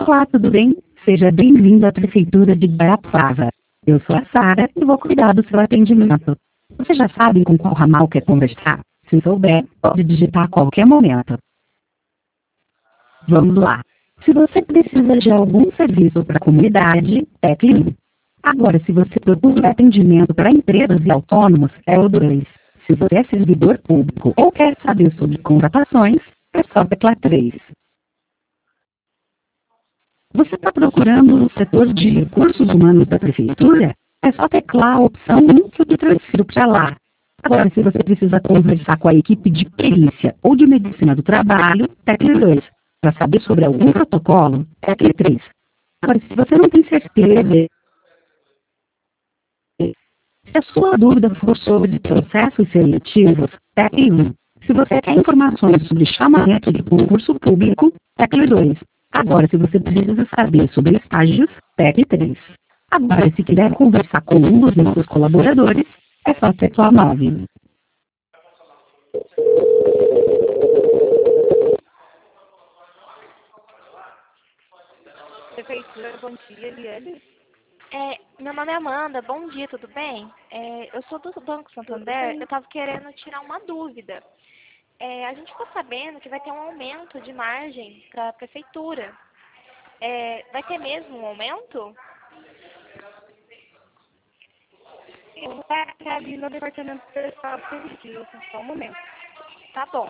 Olá, tudo bem? Seja bem-vindo à Prefeitura de Guarapuava. Eu sou a Sara e vou cuidar do seu atendimento. Você já sabe com qual ramal quer conversar? Se souber, pode digitar a qualquer momento. Vamos lá. Se você precisa de algum serviço para a comunidade, tecle 1. Agora, se você procura atendimento para empresas e autônomos, é o 2. Se você é servidor público ou quer saber sobre contratações, é só tecla 3. Você está procurando no setor de recursos humanos da prefeitura? É só teclar a opção 1 que eu te transfiro para lá. Agora, se você precisa conversar com a equipe de perícia ou de medicina do trabalho, tecle 2. Para saber sobre algum protocolo, tecle 3. Agora, se você não tem certeza, se a sua dúvida for sobre processos seletivos, tecle 1. Se você quer informações sobre chamamento de concurso público, tecle 2. Agora, se você precisa saber sobre estágios, tecle 3. Agora, se quiser conversar com um dos nossos colaboradores, é só teclar 9. Prefeitura, bom dia, Eliane. Meu nome é Amanda, bom dia, tudo bem? Eu sou do Banco Santander, eu estava querendo tirar uma dúvida. A gente ficou sabendo que vai ter um aumento de margem para a prefeitura. Vai ter mesmo um aumento? Eu vou estar ali no departamento pessoal positivo, só um momento. Tá bom.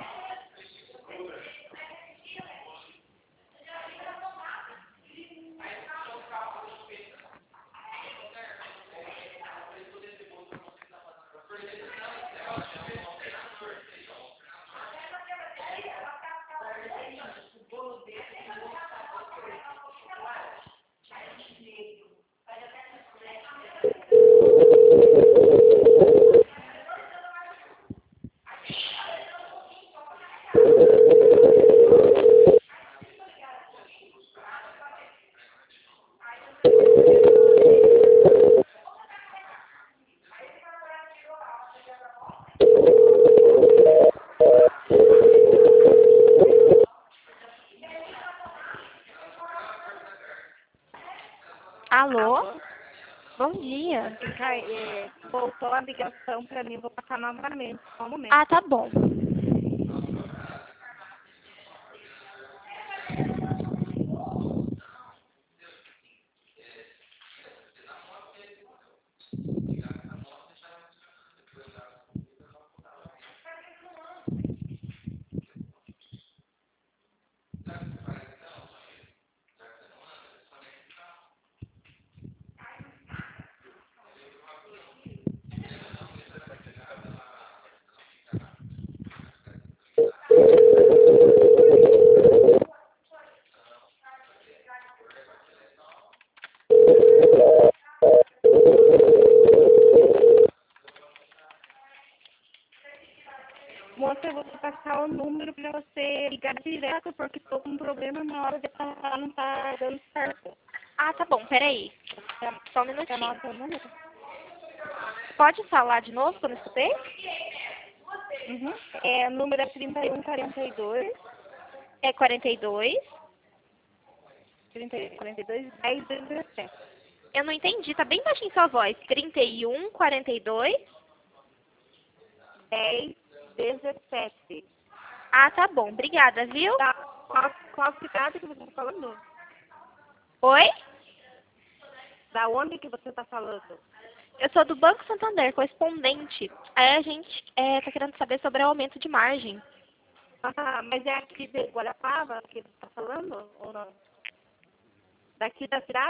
Alô? Alô? Bom dia. Voltou a ligação para mim, vou passar novamente, só um momento. Ah, tá bom. Moça, eu vou te passar o número para você ligar direto, porque estou com um problema na hora de passar, não está dando certo. Ah, tá bom, peraí. Só um minutinho. Anota o número? Pode falar de novo que eu não escutei? Uhum. O número é 3142 É 42. 42 10 17. Eu não entendi, tá bem baixinho sua voz. 31, 42. 10 17. Ah, tá bom, obrigada, viu? Tá. Qual cidade que você está falando? Oi? Da onde que você está falando? Eu sou do Banco Santander, correspondente. Aí a gente tá querendo saber sobre o aumento de margem. Ah, mas é aqui de Guarapava que você está falando ou não? Daqui da cidade?